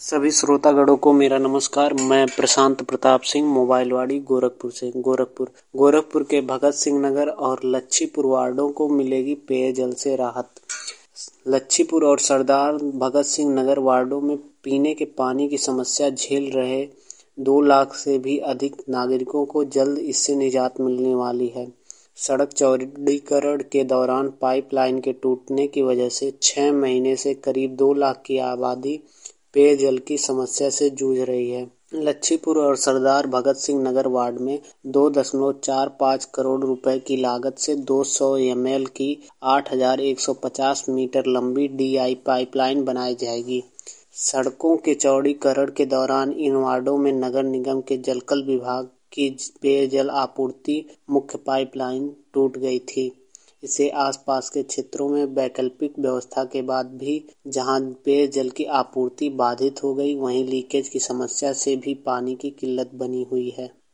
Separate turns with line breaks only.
सभी श्रोतागणों को मेरा नमस्कार। मैं प्रशांत प्रताप सिंह मोबाइलवाड़ी गोरखपुर से। गोरखपुर के भगत सिंह नगर और लच्छीपुर वार्डों को मिलेगी पेयजल से राहत। लच्छीपुर और सरदार भगत सिंह नगर वार्डों में पीने के पानी की समस्या झेल रहे 2 लाख से भी अधिक नागरिकों को जल्द इससे निजात मिलने वाली है। सड़क चौड़ीकरण के दौरान पाइपलाइन के टूटने की वजह से 6 महीने से करीब 2 लाख की आबादी पेयजल की समस्या से जूझ रही है। लच्छीपुर और सरदार भगत सिंह नगर वार्ड में 2.45 करोड़ रुपए की लागत से 200 ml की 8,150 मीटर लंबी DI पाइपलाइन बनाई जाएगी। सड़कों के चौड़ीकरण के दौरान इन वार्डों में नगर निगम के जलकल विभाग की पेयजल आपूर्ति मुख्य पाइपलाइन टूट गई थी। इससे आसपास के क्षेत्रों में वैकल्पिक व्यवस्था के बाद भी जहां पेयजल की आपूर्ति बाधित हो गई, वहीं लीकेज की समस्या से भी पानी की किल्लत बनी हुई है।